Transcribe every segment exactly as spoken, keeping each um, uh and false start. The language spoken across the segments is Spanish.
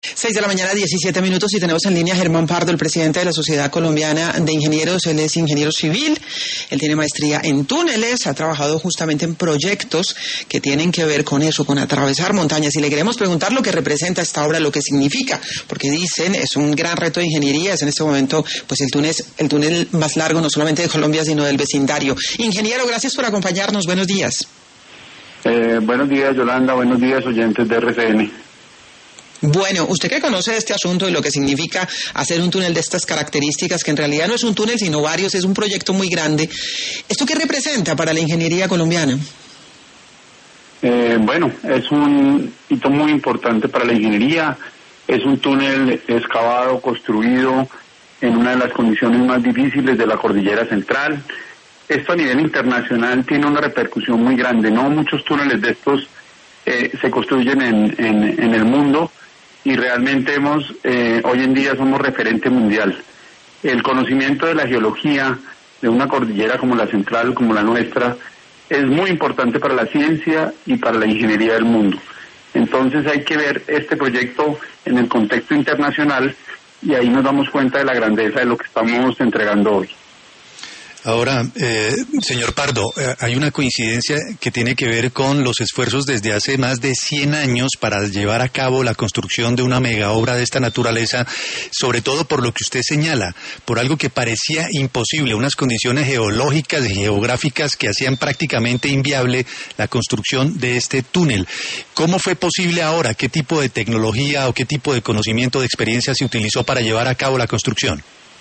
Seis de la mañana, diecisiete minutos, y tenemos en línea a Germán Pardo, el presidente de la Sociedad Colombiana de Ingenieros. Él es ingeniero civil, él tiene maestría en túneles, ha trabajado justamente en proyectos que tienen que ver con eso, con atravesar montañas. Y le queremos preguntar lo que representa esta obra, lo que significa, porque dicen es un gran reto de ingeniería, es en este momento pues el túnel, el túnel más largo no solamente de Colombia, sino del vecindario. Ingeniero, gracias por acompañarnos, buenos días. Eh, buenos días, Yolanda, buenos días, oyentes de R C N. Bueno, usted que conoce este asunto y lo que significa hacer un túnel de estas características, que en realidad no es un túnel sino varios, es un proyecto muy grande, ¿esto qué representa para la ingeniería colombiana? Eh, bueno, es un hito muy importante para la ingeniería, es un túnel excavado, construido en una de las condiciones más difíciles de la cordillera central. Esto a nivel internacional tiene una repercusión muy grande, no muchos túneles de estos eh, se construyen en, en, en el mundo. Y realmente hemos, eh, hoy en día somos referente mundial. El conocimiento de la geología de una cordillera como la central, como la nuestra, es muy importante para la ciencia y para la ingeniería del mundo. Entonces hay que ver este proyecto en el contexto internacional y ahí nos damos cuenta de la grandeza de lo que estamos entregando hoy. Ahora, eh, señor Pardo, eh, hay una coincidencia que tiene que ver con los esfuerzos desde hace más de cien años para llevar a cabo la construcción de una mega obra de esta naturaleza, sobre todo por lo que usted señala, por algo que parecía imposible, unas condiciones geológicas y geográficas que hacían prácticamente inviable la construcción de este túnel. ¿Cómo fue posible ahora? ¿Qué tipo de tecnología o qué tipo de conocimiento, de experiencia se utilizó para llevar a cabo la construcción?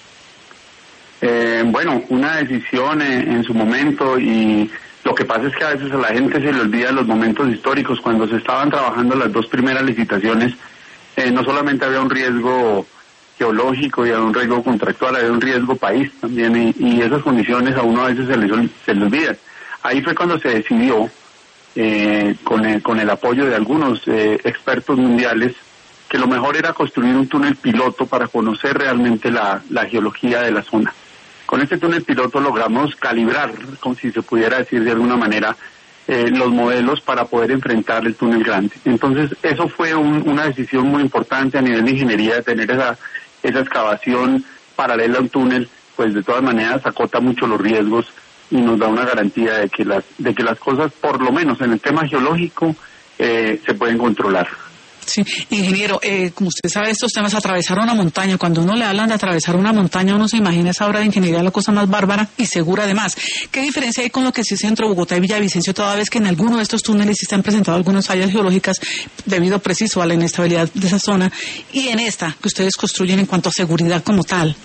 Eh, bueno, una decisión en, en su momento, y lo que pasa es que a veces a la gente se le olvida los momentos históricos. Cuando se estaban trabajando las dos primeras licitaciones, eh, no solamente había un riesgo geológico y había un riesgo contractual, había un riesgo país también, y, y esas condiciones a uno a veces se le, se le olvidan. Ahí fue cuando se decidió, eh, con, el, con el apoyo de algunos eh, expertos mundiales, que lo mejor era construir un túnel piloto para conocer realmente la, la geología de la zona. Con este túnel piloto logramos calibrar, como si se pudiera decir de alguna manera, eh, los modelos para poder enfrentar el túnel grande. Entonces, eso fue un, una decisión muy importante a nivel de ingeniería, de tener esa, esa excavación paralela a un túnel, pues de todas maneras acota mucho los riesgos y nos da una garantía de que las, de que las cosas, por lo menos en el tema geológico, eh, se pueden controlar. Sí, ingeniero, eh, como usted sabe, estos temas, atravesar una montaña, cuando uno le hablan de atravesar una montaña, uno se imagina esa obra de ingeniería la cosa más bárbara y segura además. ¿Qué diferencia hay con lo que se hace entre Bogotá y Villavicencio, toda vez que en alguno de estos túneles se han presentado algunas fallas geológicas debido preciso a la inestabilidad de esa zona, y en esta que ustedes construyen en cuanto a seguridad como tal?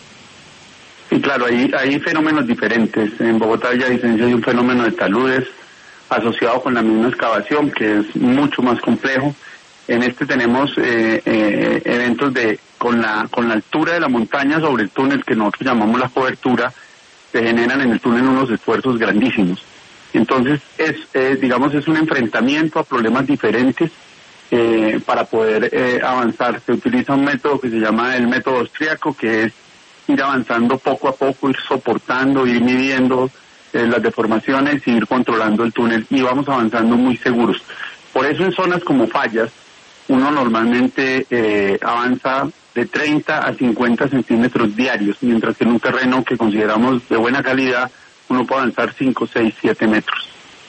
Sí, claro, hay, hay fenómenos diferentes. En Bogotá y Villavicencio hay un fenómeno de taludes asociado con la misma excavación, que es mucho más complejo. En este tenemos eh, eh, eventos de con la con la altura de la montaña sobre el túnel, que nosotros llamamos la cobertura, se generan en el túnel unos esfuerzos grandísimos. Entonces, es eh, digamos, es un enfrentamiento a problemas diferentes eh, para poder eh, avanzar. Se utiliza un método que se llama el método austríaco, que es ir avanzando poco a poco, ir soportando, ir midiendo eh, las deformaciones y ir controlando el túnel, y vamos avanzando muy seguros. Por eso en zonas como fallas, uno normalmente eh, avanza de treinta a cincuenta centímetros diarios, mientras que en un terreno que consideramos de buena calidad, uno puede avanzar cinco, seis, siete metros.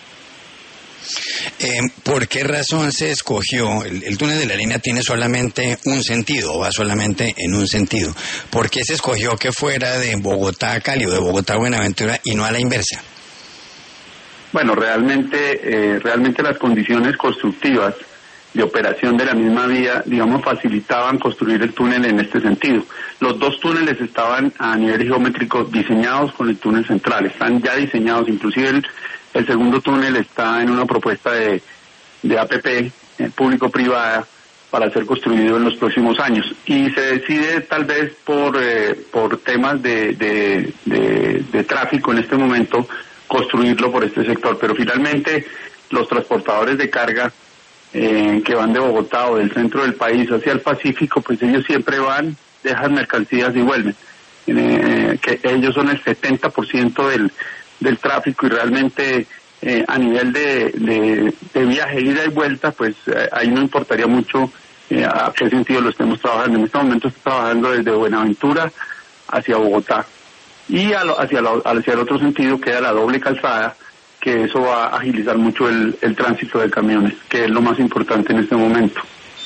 Eh, ¿Por qué razón se escogió? El, el túnel de la línea tiene solamente un sentido, va solamente en un sentido. ¿Por qué se escogió que fuera de Bogotá a Cali o de Bogotá a Buenaventura y no a la inversa? Bueno, realmente, eh, realmente las condiciones constructivas de operación de la misma vía, digamos, facilitaban construir el túnel en este sentido. Los dos túneles estaban a nivel geométrico diseñados con el túnel central, están ya diseñados, inclusive el, el segundo túnel está en una propuesta de, de A P P, eh, público-privada, para ser construido en los próximos años. Y se decide tal vez por, eh, por temas de, de, de, de tráfico en este momento, construirlo por este sector, pero finalmente los transportadores de carga eh, que van de Bogotá o del centro del país hacia el Pacífico, pues ellos siempre van, dejan mercancías y vuelven, eh, que ellos son el setenta por ciento del, del tráfico, y realmente eh, a nivel de, de, de viaje, ida y vuelta, pues eh, ahí no importaría mucho eh, a qué sentido lo estemos trabajando. En este momento está trabajando desde Buenaventura hacia Bogotá, y a lo, hacia, la, hacia el otro sentido queda la doble calzada, que eso va a agilizar mucho el, el tránsito de camiones, que es lo más importante en este momento.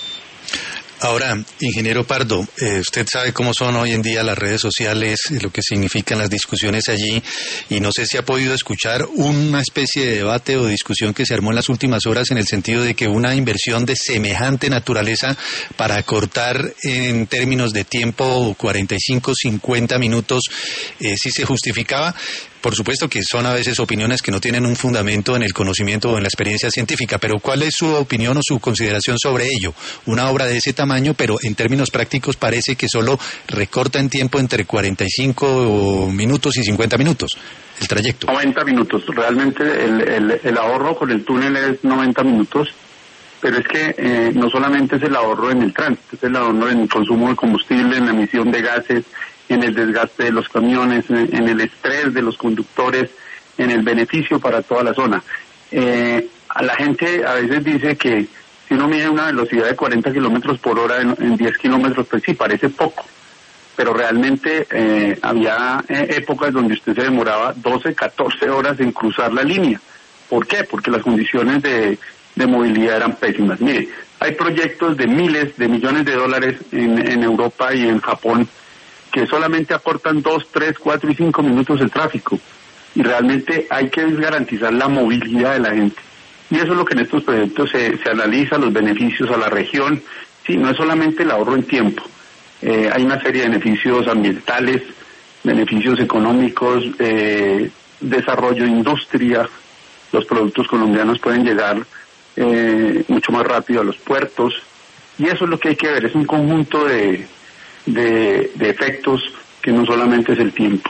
Ahora, ingeniero Pardo, eh, usted sabe cómo son hoy en día las redes sociales, lo que significan las discusiones allí, y no sé si ha podido escuchar una especie de debate o discusión que se armó en las últimas horas en el sentido de que una inversión de semejante naturaleza para cortar en términos de tiempo cuarenta y cinco, cincuenta minutos, eh, sí se justificaba. Por supuesto que son a veces opiniones que no tienen un fundamento en el conocimiento o en la experiencia científica, pero ¿cuál es su opinión o su consideración sobre ello? Una obra de ese tamaño, pero en términos prácticos parece que solo recorta en tiempo entre cuarenta y cinco minutos y cincuenta minutos el trayecto. noventa minutos, realmente el, el, el ahorro con el túnel es noventa minutos, pero es que eh, no solamente es el ahorro en el tránsito, es el ahorro en el consumo de combustible, en la emisión de gases, en el desgaste de los camiones, en el estrés de los conductores, en el beneficio para toda la zona. Eh, a la gente a veces dice que si uno mide una velocidad de cuarenta kilómetros por hora en, en diez kilómetros, pues sí, parece poco, pero realmente eh, había eh, épocas donde usted se demoraba doce, catorce horas en cruzar la línea. ¿Por qué? Porque las condiciones de, de movilidad eran pésimas. Mire, hay proyectos de miles de millones de dólares en, en Europa y en Japón que solamente acortan dos, tres, cuatro y cinco minutos el tráfico. Y realmente hay que garantizar la movilidad de la gente. Y eso es lo que en estos proyectos se, se analiza, los beneficios a la región. Sí, no es solamente el ahorro en tiempo. Eh, hay una serie de beneficios ambientales, beneficios económicos, eh, desarrollo de industria. Los productos colombianos pueden llegar eh, mucho más rápido a los puertos. Y eso es lo que hay que ver, es un conjunto de... De, de efectos que no solamente es el tiempo.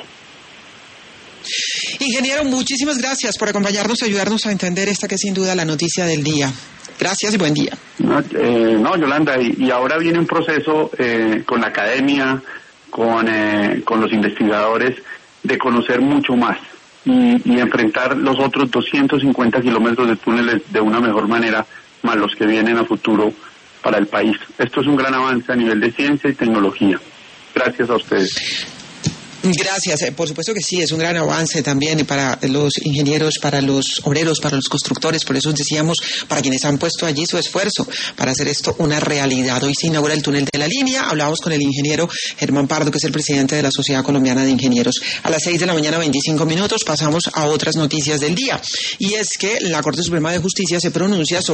Ingeniero, muchísimas gracias por acompañarnos y ayudarnos a entender esta que es sin duda la noticia del día. Gracias y buen día. No, eh, no Yolanda, y, y ahora viene un proceso eh, con la academia, con, eh, con los investigadores, de conocer mucho más y, y enfrentar los otros doscientos cincuenta kilómetros de túneles de una mejor manera, más los que vienen a futuro para el país. Esto es un gran avance a nivel de ciencia y tecnología. Gracias a ustedes. Gracias, eh, por supuesto que sí, es un gran avance también para los ingenieros, para los obreros, para los constructores, por eso decíamos, para quienes han puesto allí su esfuerzo para hacer esto una realidad. Hoy se inaugura el túnel de la línea, hablábamos con el ingeniero Germán Pardo, que es el presidente de la Sociedad Colombiana de Ingenieros. A las seis de la mañana, veinticinco minutos, pasamos a otras noticias del día, y es que la Corte Suprema de Justicia se pronuncia sobre